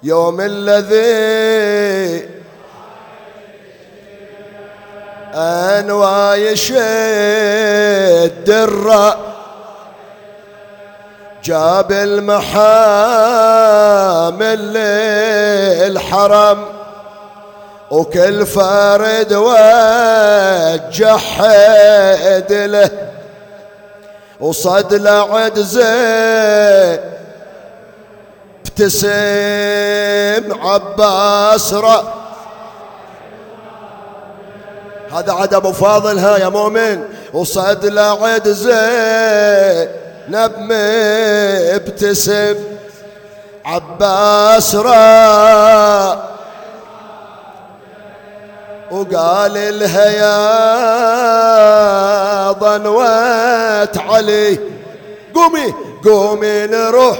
يوم الذي أنوى يشد الرأ جاب المحامل للحرم وكل فرد وجه حد له وصد لعد زين ابتسم عباس هذا عد ابو فاضل ها يا مؤمن. وصد لعد زينب مبتسم عباس وقال لها يا ضنوات علي قومي نروح.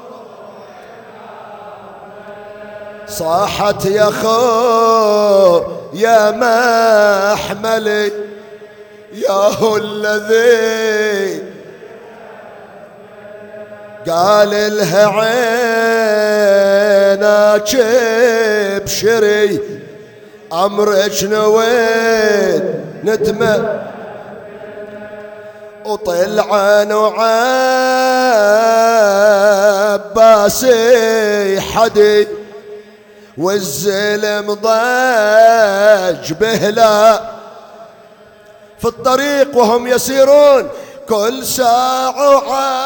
صاحت يا خو يا محملي يا هو الذي قال لها عينك بشري أمرك نويت ندمة وطلعن وعباسي حدي والزلم ضج بهلا في الطريق وهم يسيرون كل ساعة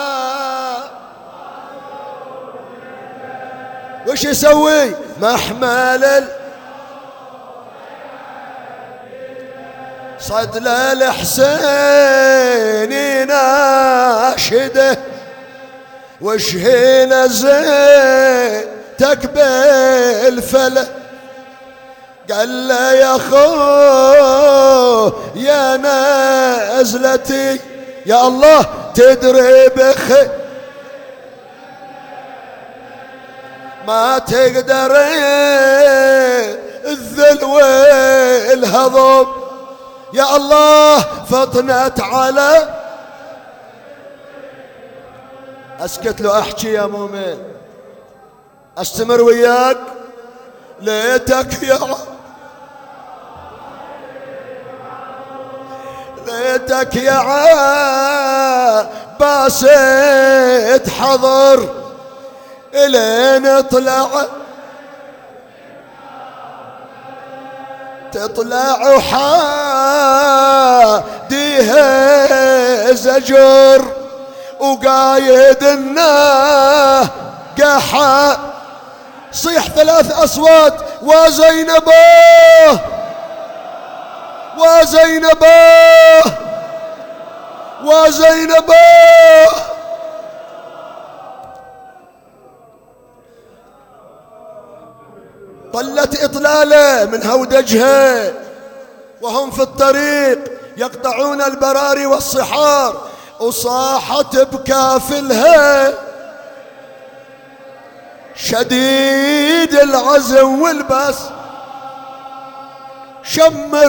وش يسوي محمل صد للحسين يناشده وشهينا زين تكبل فله قال له يا خو يا نزلتي يا الله تدري بخي ما تقدر الذل والهضم يا الله فطنت على اسكت له احكي يا مؤمن استمر وياك ليتك يا عباس تحضر الين تطلع وحاديها زجر وقايد الناقحة صيح 3 أصوات وزينبه طلت إطلالة من هودجها وهم في الطريق يقطعون البراري والصحار وصاحت بكافلها شديد العزم والبس شمر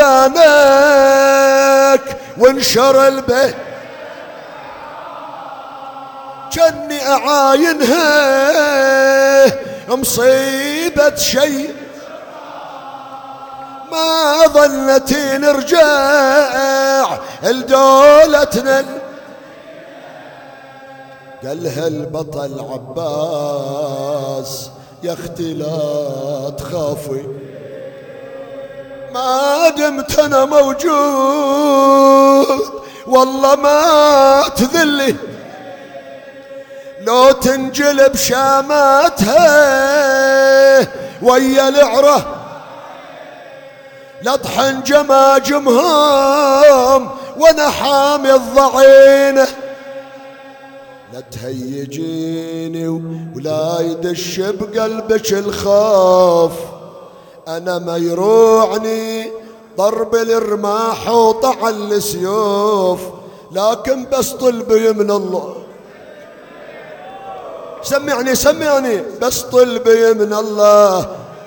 ردانك وانشر البيت جني أعاينها مصيبة شيء ما ظنتي نرجع لدولتنا قالها البطل عباس يا اختي لا تخافي ما دمت انا موجود والله ما تذلي لو تنجلب شاماتها ويا العره لطحن جماجمهم وانا حامي الضعينه لا تهيجيني ولا يدش بقلبك الخوف انا ما يروعني ضرب الرماح وطعن السيوف لكن بس طلبي من الله سمعني بس طلبي من الله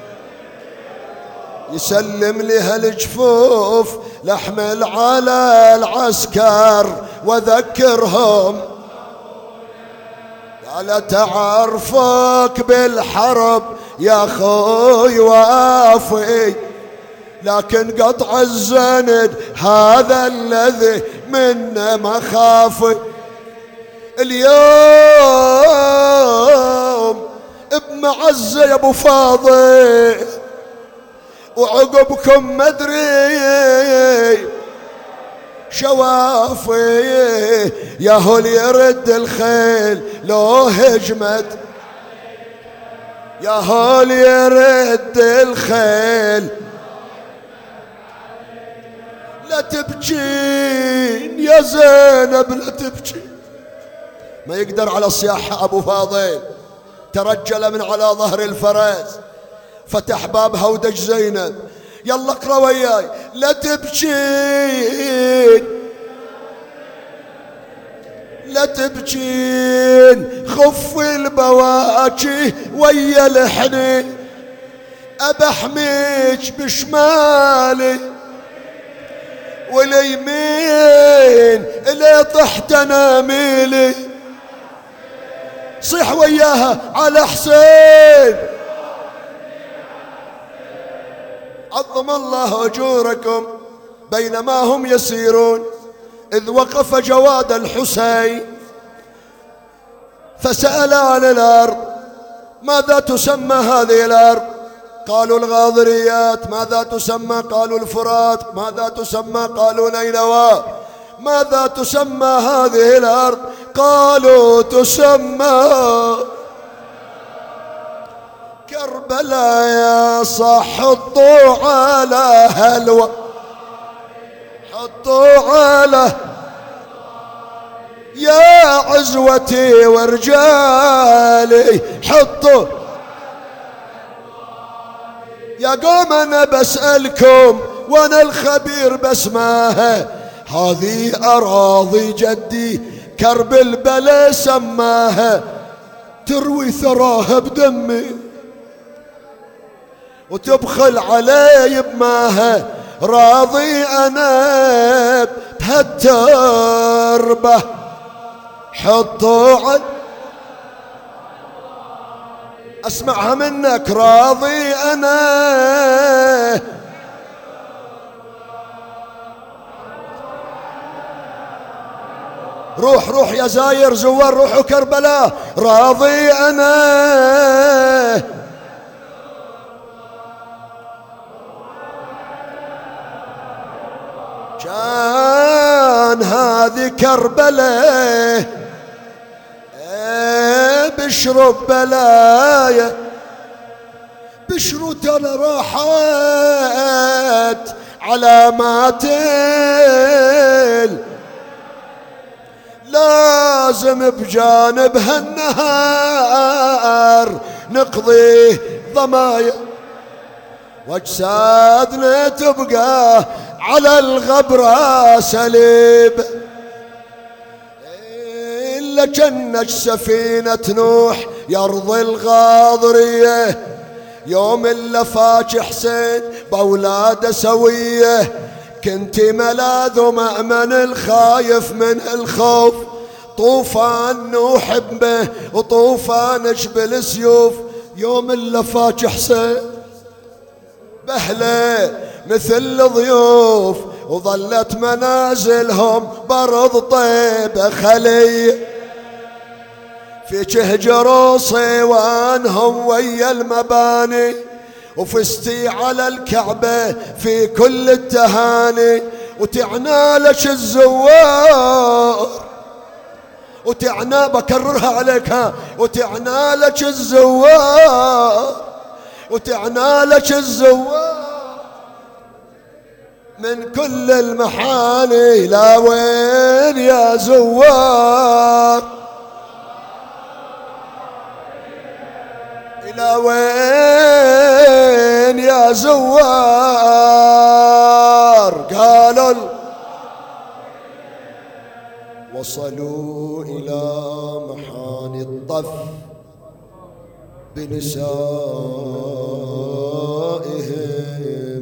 يسلم لي هالجفوف لحمل على العسكر واذكرهم على تعرفك بالحرب يا خوي وافي، لكن قطع الزند هذا الذي منه مخافي. اليوم بمعزة يا ابو فاضل، وعقبكم مدري شوافي، يا هل يرد الخيل لو هجمت، يا هل يرد الخيل. لا تبكين يا زينب لا تبكين. ما يقدر على الصياح ابو فاضل، ترجل من على ظهر الفرس، فتح باب هودج زينب. يلا اقرا وياي. لا تبكين لا تبكين، خف البواكي ويا الحنين، أبحميك بشمالي واليمين اللي طحت اناميلي. صيح وياها على حسين. عظم الله أجوركم. بينما هم يسيرون إذ وقف جواد الحسين فسأل عن الأرض، ماذا تسمى هذه الأرض؟ قالوا الغاضريات. ماذا تسمى؟ قالوا الفرات. ماذا تسمى؟ قالوا نينوى. ماذا تسمى هذه الأرض؟ قالوا تسمى كربلاء. يا صح حطوا على هلوى، حطوا على يا عزوتي ورجالي، حطوا. يا قوم أنا بسألكم وأنا الخبير بسماها، هذه أراضي جدي كرب البلا سماها، تروي ثراها بدمي وتبخل علي بماها، راضي أنا بهالتربة. حطوا أسمعها منك. راضي أنا روح روح يا زاير زوار، روحوا كربلاء. راضي أنا كان هذه كربلاء بشرب بلايا، بشرو ترى راحت علامات لازم بجانبها النهار نقضيه ضمايا، واجسادنا تبقى على الغبرة سليب. إلا جنج سفينة نوح يرضي الغاضرية، يوم إلا فاج حسين بأولاده سوية، كنت ملاذ ومأمن الخايف من الخوف، طوفان نوح به وطوفان جبل سيوف. يوم إلا فاج حسين بهله مثل ضيوف، وظلت منازلهم برض طيب خلي، في شهجر صيوانهم ويا المباني، وفستي على الكعبة في كل التهاني، وتعنالك الزوار وتعنى بكررها عليك ها، وتعنالك الزوار وتعنالك الزوار من كل المحاني. لا وين يا زوار، إلى وين يا زوار؟ قالوا وصلوا إلى محاني الطف بنسائهم،